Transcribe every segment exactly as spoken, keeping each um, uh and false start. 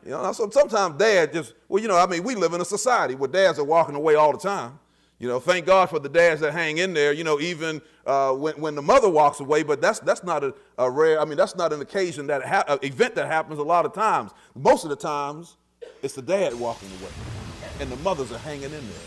You know, so sometimes dad just, well, you know, I mean, we live in a society where dads are walking away all the time. You know, thank God for the dads that hang in there, you know, even uh, when, when the mother walks away, but that's that's not a, a rare, I mean, that's not an occasion, that ha- an event that happens a lot of times. Most of the times, it's the dad walking away, and the mothers are hanging in there.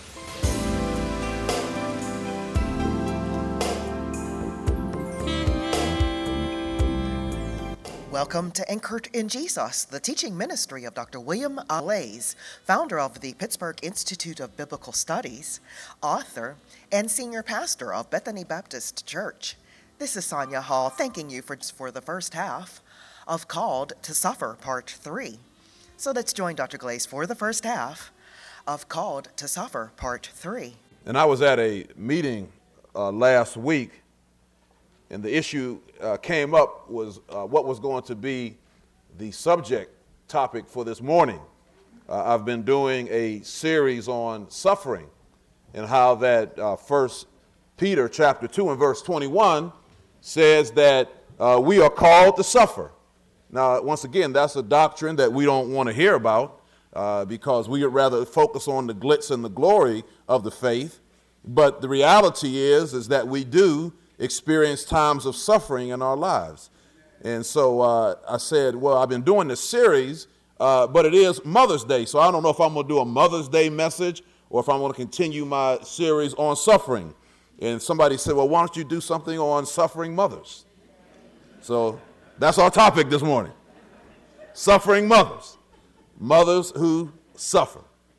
Welcome to Anchored in Jesus, the teaching ministry of Doctor William Allais, founder of the Pittsburgh Institute of Biblical Studies, author, and senior pastor of Bethany Baptist Church. This is Sonia Hall thanking you for, for the first half of Called to Suffer, Part three. So let's join Doctor Glaze for the first half of Called to Suffer, Part three. And I was at a meeting uh, last week, and the issue uh, came up was uh, what was going to be the subject topic for this morning. Uh, I've been doing a series on suffering and how that uh, First Peter chapter two and verse twenty-one says that uh, we are called to suffer. Now, once again, that's a doctrine that we don't want to hear about uh, because we would rather focus on the glitz and the glory of the faith. But the reality is, is that we do experience times of suffering in our lives. And so uh, I said, well, I've been doing this series, uh, but it is Mother's Day. So I don't know if I'm going to do a Mother's Day message or if I'm going to continue my series on suffering. And somebody said, well, why don't you do something on suffering mothers? So that's our topic this morning. Suffering mothers. Mothers who suffer.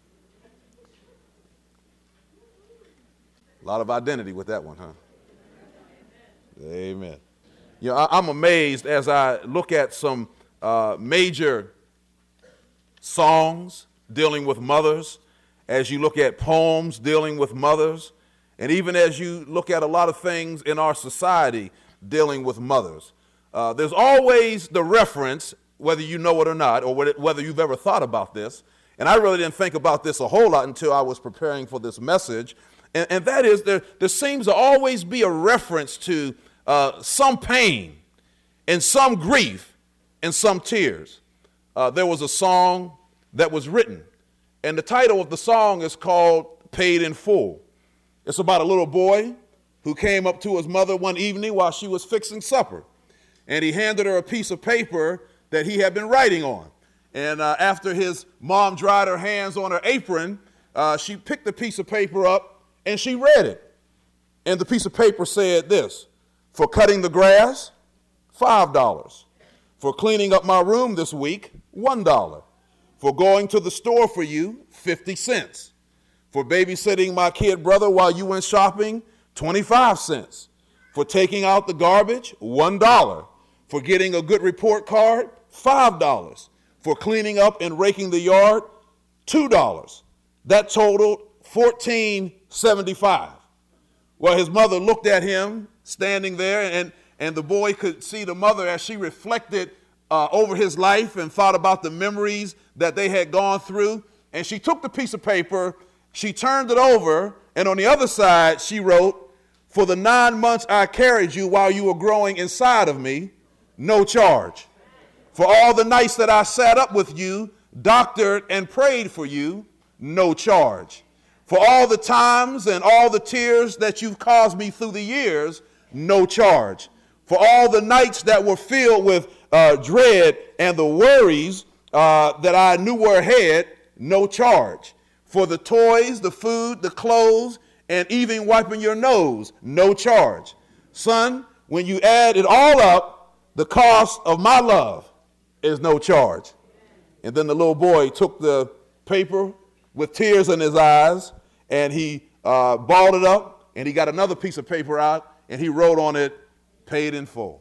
A lot of identity with that one, huh? Amen. You know, I, I'm amazed as I look at some uh, major songs dealing with mothers, as you look at poems dealing with mothers, and even as you look at a lot of things in our society dealing with mothers. Uh, there's always the reference, whether you know it or not, or whether you've ever thought about this, and I really didn't think about this a whole lot until I was preparing for this message, and, and that is there, there seems to always be a reference to Uh, some pain and some grief and some tears. Uh, there was a song that was written, and the title of the song is called Paid in Full. It's about a little boy who came up to his mother one evening while she was fixing supper, and he handed her a piece of paper that he had been writing on. And uh, after his mom dried her hands on her apron, uh, she picked the piece of paper up and she read it. And the piece of paper said this: for cutting the grass, five dollars. For cleaning up my room this week, one dollar. For going to the store for you, fifty cents. For babysitting my kid brother while you went shopping, twenty-five cents. For taking out the garbage, one dollar. For getting a good report card, five dollars. For cleaning up and raking the yard, two dollars. That totaled fourteen seventy-five. Well, his mother looked at him standing there, and, and the boy could see the mother as she reflected uh, over his life and thought about the memories that they had gone through. And she took the piece of paper, she turned it over, and on the other side she wrote, for the nine months I carried you while you were growing inside of me, no charge. For all the nights that I sat up with you, doctored and prayed for you, no charge. For all the times and all the tears that you've caused me through the years, no charge. For all the nights that were filled with uh, dread and the worries uh, that I knew were ahead, no charge. For the toys, the food, the clothes, and even wiping your nose, no charge. Son, when you add it all up, the cost of my love is no charge. And then the little boy took the paper with tears in his eyes, and he uh, balled it up, and he got another piece of paper out, and he wrote on it, paid in full.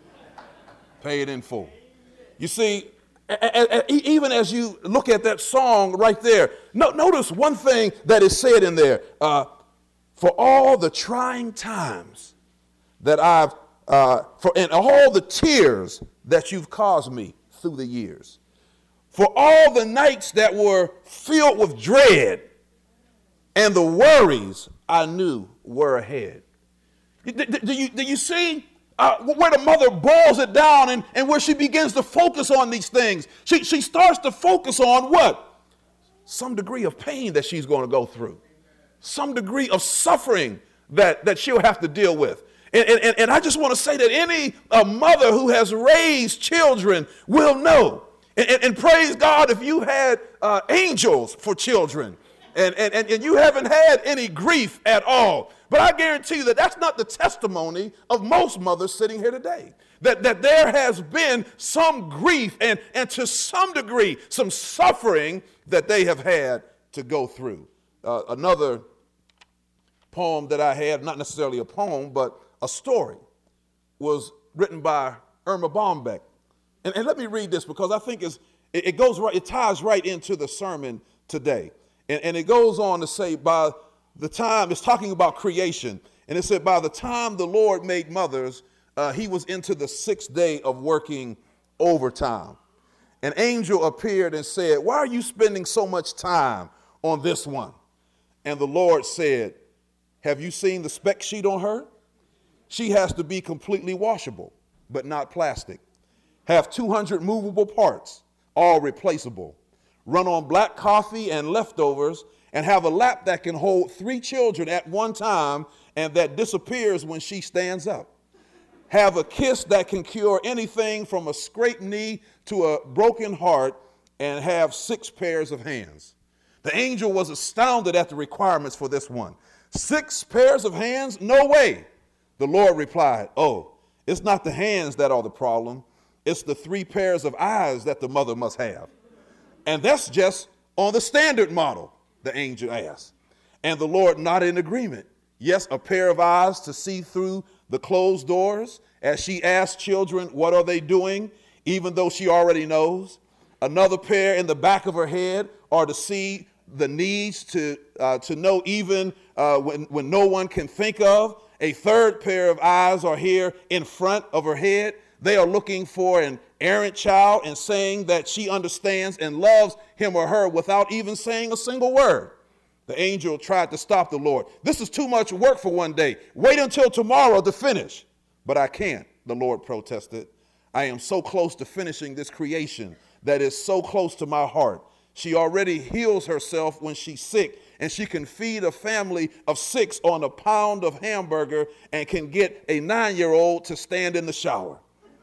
Paid in full. You see, a- a- a- even as you look at that song right there, no, notice one thing that is said in there. Uh, for all the trying times that I've, uh, for and all the tears that you've caused me through the years, for all the nights that were filled with dread and the worries I knew were ahead. Do, do, do, you, do you see uh, where the mother boils it down and, and where she begins to focus on these things. She, she starts to focus on what? Some degree of pain that she's going to go through. Some degree of suffering that, that she'll have to deal with. And, and, and I just want to say that any uh, mother who has raised children will know. And, and, and praise God if you had uh, angels for children and, and, and you haven't had any grief at all. But I guarantee you that that's not the testimony of most mothers sitting here today. That, that there has been some grief and, and to some degree some suffering that they have had to go through. Uh, another poem that I had, not necessarily a poem, but a story, was written by Irma Bombeck. And, and let me read this because I think it's, it, it goes right, it ties right into the sermon today. And, and it goes on to say, by the time, it's talking about creation, and it said, by the time the Lord made mothers, uh, he was into the sixth day of working overtime. An angel appeared and said, why are you spending so much time on this one? And the Lord said, have you seen the spec sheet on her? She has to be completely washable, but not plastic. Have two hundred movable parts, all replaceable. Run on black coffee and leftovers, and have a lap that can hold three children at one time and that disappears when she stands up. Have a kiss that can cure anything from a scraped knee to a broken heart, and have six pairs of hands. The angel was astounded at the requirements for this one. Six pairs of hands? No way. The Lord replied, oh, it's not the hands that are the problem. It's the three pairs of eyes that the mother must have. And that's just on the standard model, the angel asked. And the Lord nodded in agreement. Yes, a pair of eyes to see through the closed doors as she asked children, what are they doing, even though she already knows. Another pair in the back of her head are to see the needs to, uh, to know even uh, when, when no one can think of. A third pair of eyes are here in front of her head. They are looking for an errant child and saying that she understands and loves him or her without even saying a single word. The angel tried to stop the Lord. This is too much work for one day. Wait until tomorrow to finish. But I can't, the Lord protested. I am so close to finishing this creation that is so close to my heart. She already heals herself when she's sick, and she can feed a family of six on a pound of hamburger and can get a nine-year-old to stand in the shower.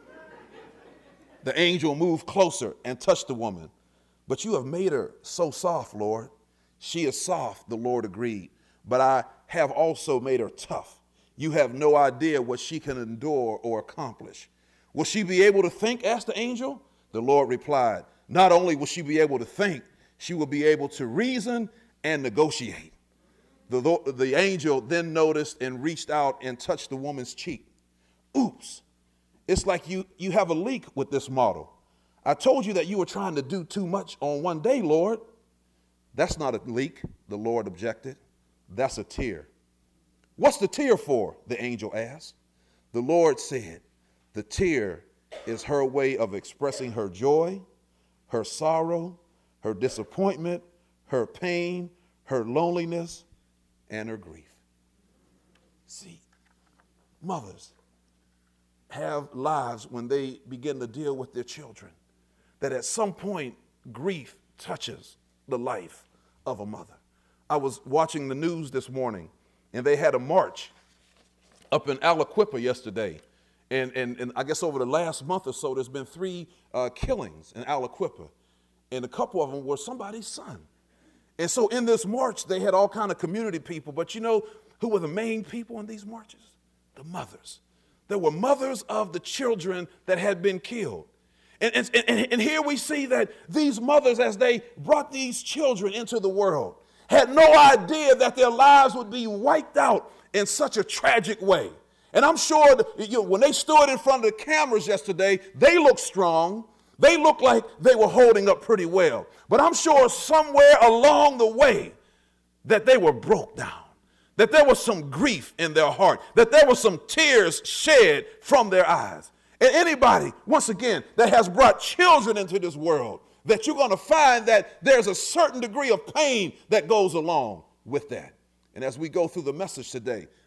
The angel moved closer and touched the woman. But you have made her so soft, Lord. She is soft, the Lord agreed, but I have also made her tough. You have no idea what she can endure or accomplish. Will she be able to think? Asked the angel. The Lord replied, not only will she be able to think, she will be able to reason and negotiate. The, the angel then noticed and reached out and touched the woman's cheek. Oops, it's like you, you have a leak with this model. I told you that you were trying to do too much on one day, Lord. That's not a leak, the Lord objected. That's a tear. What's the tear for? The angel asked. The Lord said, the tear is her way of expressing her joy, her sorrow, her disappointment, her pain, her loneliness, and her grief. See, mothers have lives when they begin to deal with their children, that at some point grief touches the life of a mother. I was watching the news this morning, and they had a march up in Aliquippa yesterday. And, and, and I guess over the last month or so, there's been three uh, killings in Aliquippa. And a couple of them were somebody's son. And so in this march, they had all kind of community people. But you know who were the main people in these marches? The mothers. There were mothers of the children that had been killed. And, and, and, and here we see that these mothers, as they brought these children into the world, had no idea that their lives would be wiped out in such a tragic way. And I'm sure that, you know, when they stood in front of the cameras yesterday, they looked strong. They looked like they were holding up pretty well. But I'm sure somewhere along the way that they were broke down, that there was some grief in their heart, that there were some tears shed from their eyes. And anybody, once again, that has brought children into this world, that you're going to find that there's a certain degree of pain that goes along with that. And as we go through the message today,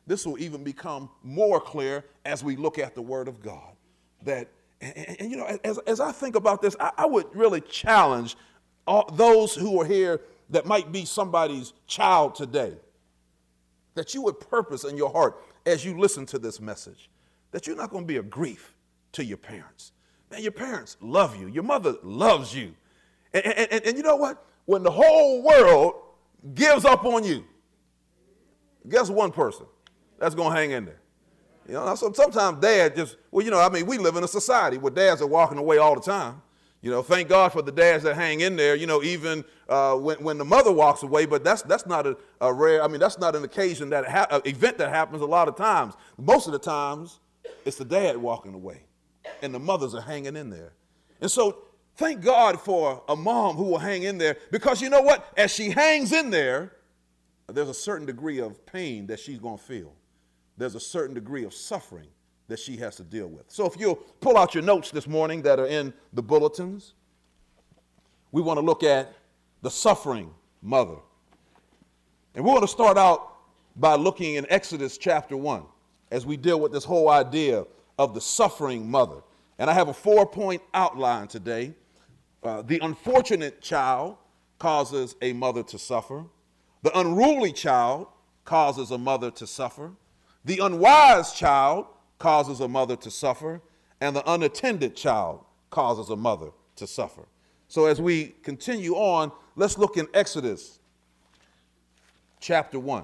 this will even become more clear as we look at the Word of God. That, and, and, and you know, as, as I think about this, I, I would really challenge all, those who are here that might be somebody's child today, that you would purpose in your heart as you listen to this message, that you're not going to be a grief to your parents. Man, your parents love you. Your mother loves you. And, and, and, and you know what? When the whole world gives up on you, guess one person that's going to hang in there. You know, so sometimes dad just, well, you know, I mean, we live in a society where dads are walking away all the time. You know, thank God for the dads that hang in there, you know, even uh, when, when the mother walks away, but that's that's not a, a rare, I mean, that's not an occasion, that ha- an event that happens a lot of times. Most of the times, it's the dad walking away, and the mothers are hanging in there. And so thank God for a mom who will hang in there, because you know what? As she hangs in there, there's a certain degree of pain that she's going to feel. There's a certain degree of suffering that she has to deal with. So if you'll pull out your notes this morning that are in the bulletins, we want to look at the suffering mother. And we're going to start out by looking in Exodus chapter one as we deal with this whole idea of the suffering mother. And I have a four-point outline today. Uh, the unfortunate child causes a mother to suffer. The unruly child causes a mother to suffer. The unwise child causes a mother to suffer, and the unattended child causes a mother to suffer. So as we continue on, let's look in Exodus chapter one.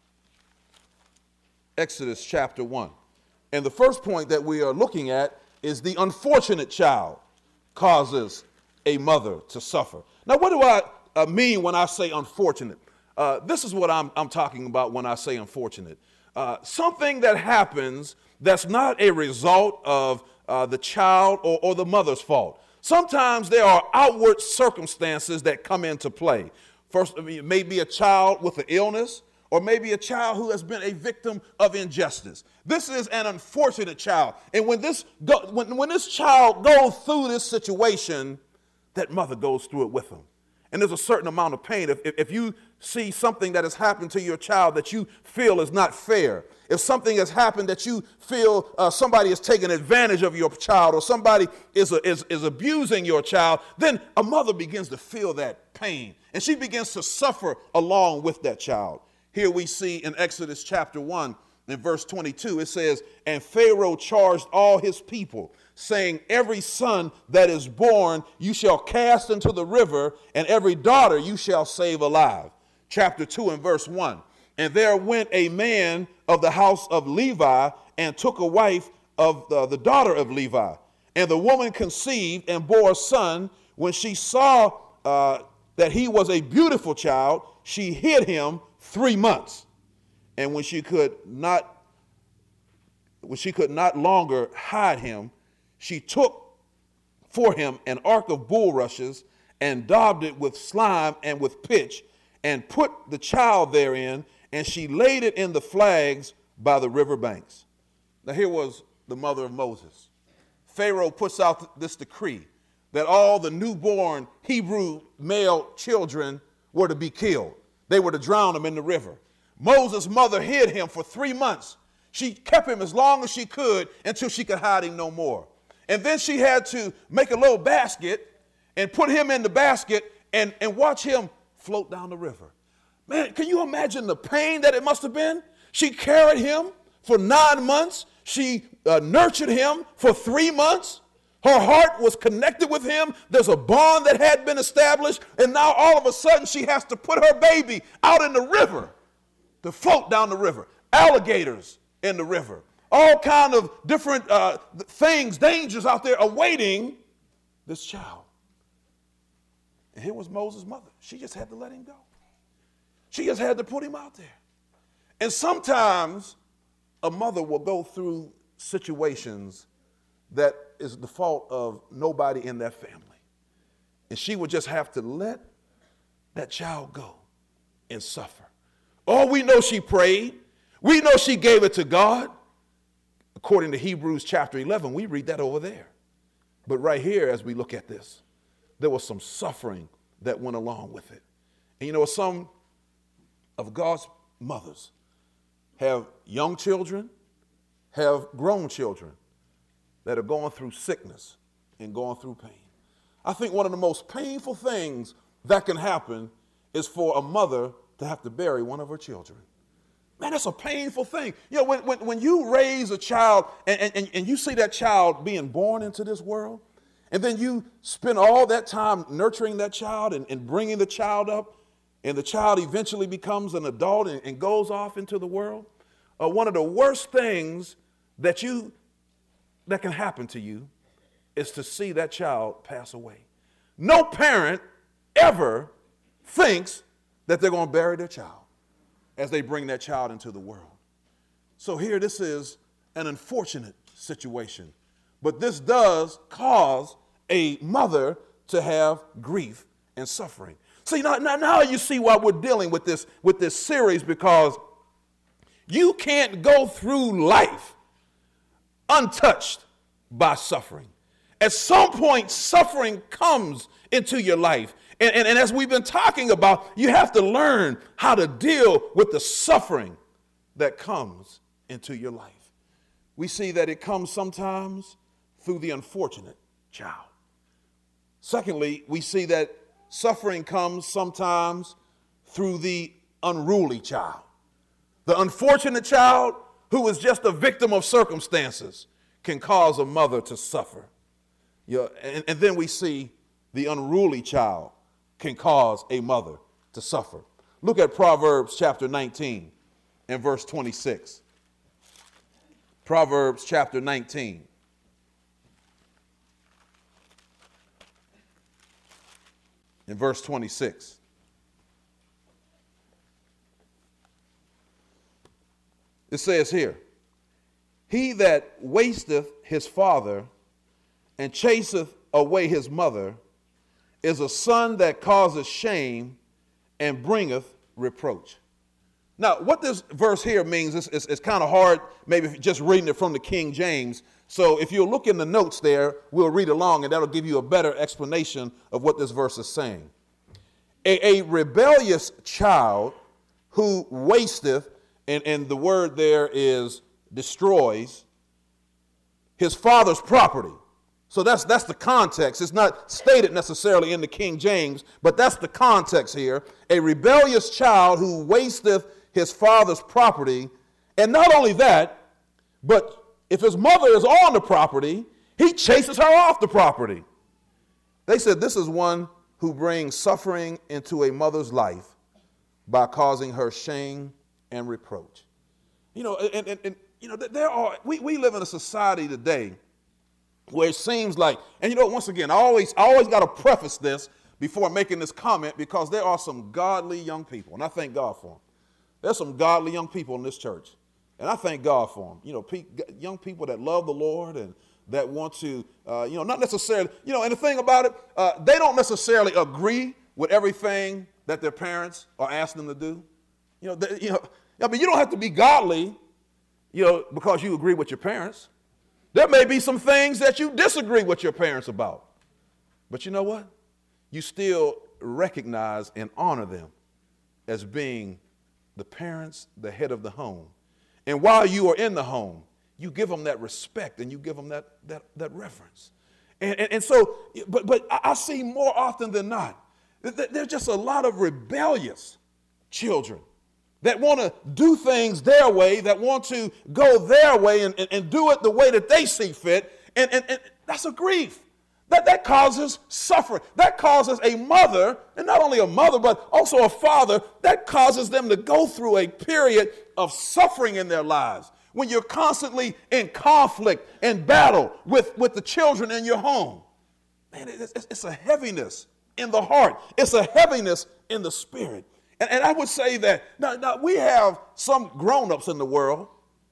Exodus chapter one. And the first point that we are looking at is the unfortunate child causes a mother to suffer. Now, what do I uh, mean when I say unfortunate? Uh, this is what I'm, I'm talking about when I say unfortunate. Uh, something that happens that's not a result of uh, the child or, or the mother's fault. Sometimes there are outward circumstances that come into play. First, I mean, it may be a child with an illness, or maybe a child who has been a victim of injustice. This is an unfortunate child. And when this, go, when, when this child goes through this situation, that mother goes through it with them. And there's a certain amount of pain. If, if you see something that has happened to your child that you feel is not fair, if something has happened that you feel uh, somebody is taking advantage of your child, or somebody is, a, is, is abusing your child, then a mother begins to feel that pain. And she begins to suffer along with that child. Here we see in Exodus chapter one, in verse twenty-two, it says, "And Pharaoh charged all his people, saying, every son that is born you shall cast into the river, and every daughter you shall save alive." Chapter two and verse one, "And there went a man of the house of Levi, and took a wife of the, the daughter of Levi. And the woman conceived and bore a son. When she saw uh, that he was a beautiful child, she hid him three months. And when she could not, when she could not longer hide him, she took for him an ark of bulrushes, and daubed it with slime and with pitch, and put the child therein, and she laid it in the flags by the river banks." Now here was the mother of Moses. Pharaoh puts out this decree that all the newborn Hebrew male children were to be killed. They were to drown them in the river. Moses' mother hid him for three months. She kept him as long as she could until she could hide him no more. And then she had to make a little basket and put him in the basket and, and watch him float down the river. Man, can you imagine the pain that it must have been? She carried him for nine months. She uh, nurtured him for three months. Her heart was connected with him. There's a bond that had been established. And now all of a sudden she has to put her baby out in the river to float down the river. Alligators in the river. All kind of different uh, things, dangers out there awaiting this child. And here was Moses' mother. She just had to let him go. She just had to put him out there. And sometimes a mother will go through situations that is the fault of nobody in that family. And she would just have to let that child go and suffer. Oh, we know she prayed. We know she gave it to God. According to Hebrews chapter eleven, we read that over there. But right here, as we look at this, there was some suffering that went along with it. And you know, some of God's mothers, have young children, have grown children that are going through sickness and going through pain. I think one of the most painful things that can happen is for a mother to have to bury one of her children. Man, that's a painful thing. You know, when, when, when you raise a child and, and, and you see that child being born into this world, and then you spend all that time nurturing that child and, and bringing the child up, and the child eventually becomes an adult and, and goes off into the world, uh, one of the worst things that you that can happen to you is to see that child pass away. No parent ever thinks that they're going to bury their child as they bring that child into the world. So here, this is an unfortunate situation, but this does cause a mother to have grief and suffering. See, now, now, now you see why we're dealing with this, with this series, because you can't go through life untouched by suffering. At some point, suffering comes into your life. And, and, and as we've been talking about, you have to learn how to deal with the suffering that comes into your life. We see that it comes sometimes through the unfortunate child. Secondly, we see that suffering comes sometimes through the unruly child. The unfortunate child who is just a victim of circumstances can cause a mother to suffer. You know, and, and then we see the unruly child can cause a mother to suffer. Look at Proverbs chapter nineteen and verse twenty-six. Proverbs chapter nineteen. In verse twenty-six. It says here, he that wasteth his father and chaseth away his mother is a son that causeth shame and bringeth reproach. Now, what this verse here means is, is, is kind of hard, maybe just reading it from the King James. So if you'll look in the notes there, we'll read along, and that'll give you a better explanation of what this verse is saying. A, a rebellious child who wasteth, and, and the word there is destroys, his father's property. So that's that's the context. It's not stated necessarily in the King James, but that's the context here. A rebellious child who wasteth his father's property. And not only that, but if his mother is on the property, he chases her off the property. They said this is one who brings suffering into a mother's life by causing her shame and reproach. You know, and, and, and you know, there are we, we live in a society today where it seems like, and you know, once again, I always, I always got to preface this before making this comment, because there are some godly young people, and I thank God for them. There's some godly young people in this church, and I thank God for them. You know, pe- young people that love the Lord and that want to, uh, you know, not necessarily, you know, and the thing about it, uh, they don't necessarily agree with everything that their parents are asking them to do. You know, they, you know, I mean, you don't have to be godly, you know, because you agree with your parents. There may be some things that you disagree with your parents about. But you know what? You still recognize and honor them as being the parents, the head of the home. And while you are in the home, you give them that respect and you give them that, that, that reverence. And, and, and so, but, but I see more often than not, that there's just a lot of rebellious children that want to do things their way, that want to go their way and, and, and do it the way that they see fit. And, and, and that's a grief. That, that causes suffering. That causes a mother, and not only a mother, but also a father, that causes them to go through a period of suffering in their lives. When you're constantly in conflict and battle with, with the children in your home. Man, it's, it's a heaviness in the heart. It's a heaviness in the spirit. And, and I would say that now, now we have some grown-ups in the world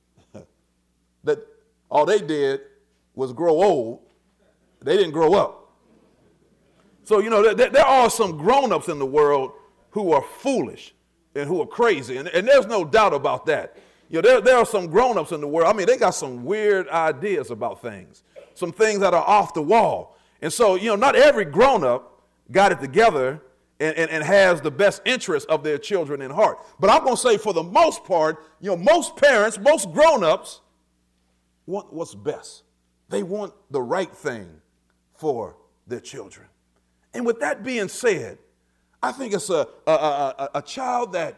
that all they did was grow old. They didn't grow up. So, you know, there, there are some grown-ups in the world who are foolish and who are crazy. And, and there's no doubt about that. You know, there, there are some grown-ups in the world. I mean, they got some weird ideas about things, some things that are off the wall. And so, you know, not every grown-up got it together and, and, and has the best interest of their children in heart. But I'm going to say for the most part, you know, most parents, most grown-ups want what's best. They want the right thing for their children. And with that being said, I think it's a, a, a, a child that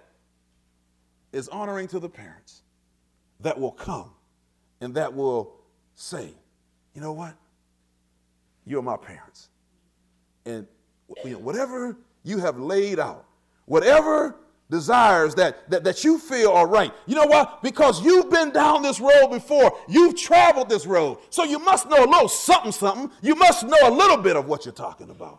is honoring to the parents, that will come and that will say, you know what? You're my parents. And you know, whatever you have laid out, whatever desires that, that, that you feel are right, you know what? Because you've been down this road before. You've traveled this road. So you must know a little something, something. You must know a little bit of what you're talking about.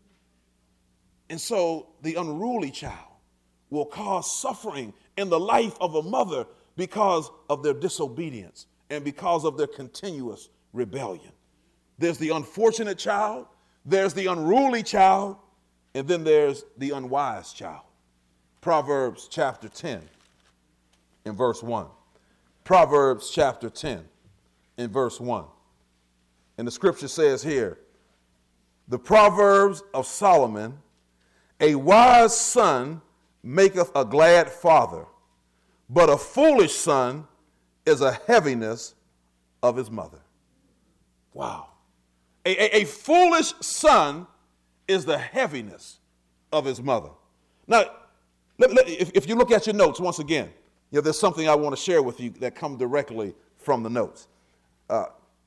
And so the unruly child will cause suffering in the life of a mother because of their disobedience and because of their continuous rebellion. There's the unfortunate child, there's the unruly child, and then there's the unwise child. Proverbs chapter ten in verse one. Proverbs chapter ten in verse one. And the scripture says here, the Proverbs of Solomon, a wise son maketh a glad father, but a foolish son is a heaviness of his mother. Wow. A, a, a foolish son is the heaviness of his mother. Now, let, let, if, if you look at your notes once again, you know, there's something I want to share with you that comes directly from the notes. Uh,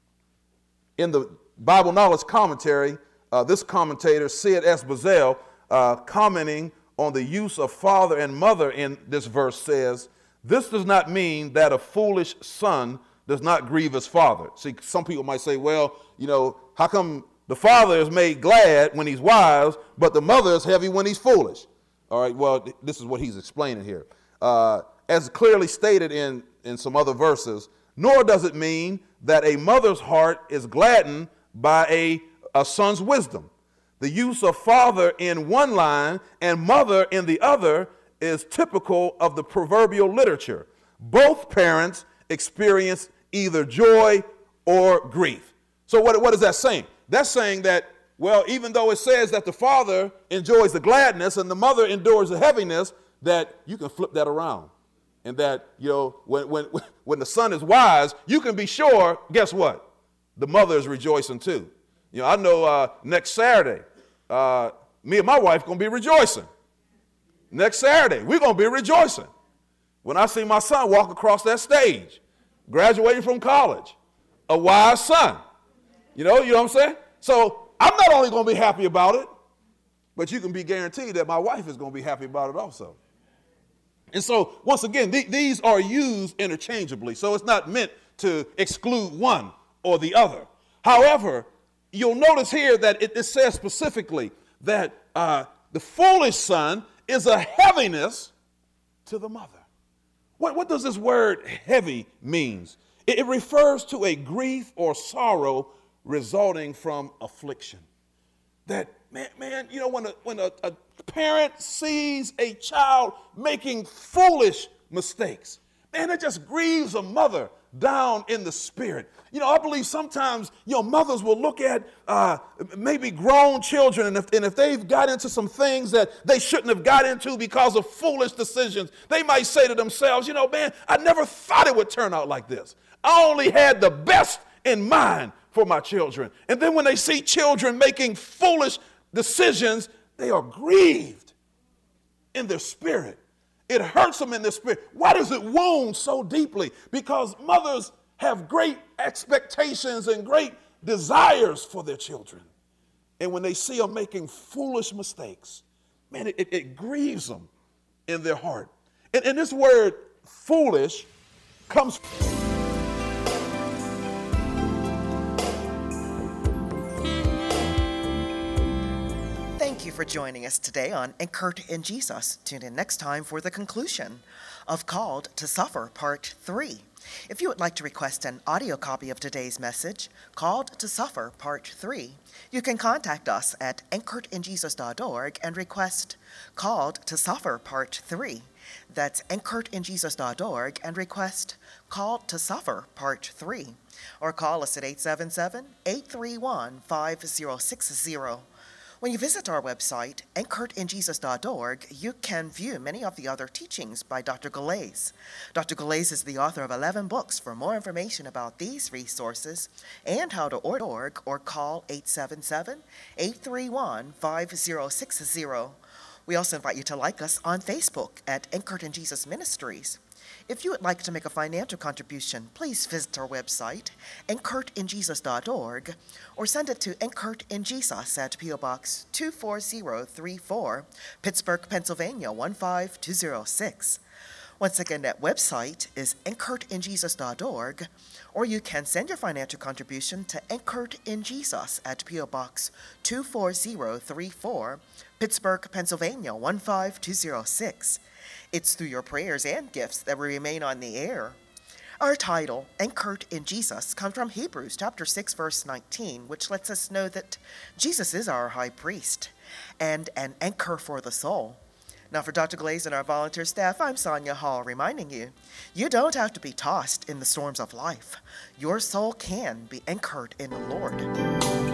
in the Bible Knowledge Commentary, uh, this commentator, Sid S. Bazell, uh, commenting on the use of father and mother in this verse, says, this does not mean that a foolish son does not grieve his father. See, some people might say, well, you know, how come the father is made glad when he's wise, but the mother is heavy when he's foolish? All right, well, th- this is what he's explaining here. Uh, as clearly stated in, in some other verses, nor does it mean that a mother's heart is gladdened by a, a son's wisdom. The use of father in one line and mother in the other is typical of the proverbial literature. Both parents experience either joy or grief. So what, what is that saying? That's saying that, well, even though it says that the father enjoys the gladness and the mother endures the heaviness, that you can flip that around. And that, you know, when, when, when the son is wise, you can be sure, guess what? The mother is rejoicing too. You know, I know uh, next Saturday, uh, me and my wife going to be rejoicing. Next Saturday, we're going to be rejoicing when I see my son walk across that stage, graduating from college, a wise son. You know, you know what I'm saying? So I'm not only going to be happy about it, but you can be guaranteed that my wife is going to be happy about it also. And so, once again, th- these are used interchangeably, so it's not meant to exclude one or the other. However, you'll notice here that it, it says specifically that uh, the foolish son is a heaviness to the mother. What, what does this word heavy means? It, it refers to a grief or sorrow resulting from affliction. That, man, man you know, when, a, when a, a parent sees a child making foolish mistakes, man, it just grieves a mother down in the spirit. You know, I believe sometimes, you know, mothers will look at uh, maybe grown children, and if, and if they've got into some things that they shouldn't have got into because of foolish decisions, they might say to themselves, you know, man, I never thought it would turn out like this. I only had the best in mind for my children. And then when they see children making foolish decisions, they are grieved in their spirit. It hurts them in their spirit. Why does it wound so deeply? Because mothers have great expectations and great desires for their children. And when they see them making foolish mistakes, man, it, it, it grieves them in their heart. And, and this word foolish comes from Thank you for joining us today on Anchored in Jesus. Tune in next time for the conclusion of Called to Suffer, Part three. If you would like to request an audio copy of today's message, Called to Suffer, Part three, you can contact us at anchored in jesus dot org and request Called to Suffer, Part three. That's anchored in jesus dot org and request Called to Suffer, Part three. Or call us at eight seven seven, eight three one, five zero six zero. When you visit our website, anchored in jesus dot org, you can view many of the other teachings by Doctor Galais. Doctor Galais is the author of eleven books. For more information about these resources and how to org or call eight seven seven, eight three one, five zero six zero. We also invite you to like us on Facebook at Anchored in Jesus Ministries. If you would like to make a financial contribution, please visit our website, anchored in jesus dot org, or send it to Anchored in Jesus at P O Box two four zero three four, Pittsburgh, Pennsylvania one five two zero six. Once again, that website is anchored in jesus dot org, or you can send your financial contribution to Anchored in Jesus at P O Box two four zero three four, Pittsburgh, Pennsylvania one five two zero six. It's through your prayers and gifts that we remain on the air. Our title, Anchored in Jesus, comes from Hebrews chapter six, verse nineteen, which lets us know that Jesus is our high priest and an anchor for the soul. Now, for Doctor Galais and our volunteer staff, I'm Sonia Hall, reminding you, you don't have to be tossed in the storms of life. Your soul can be anchored in the Lord.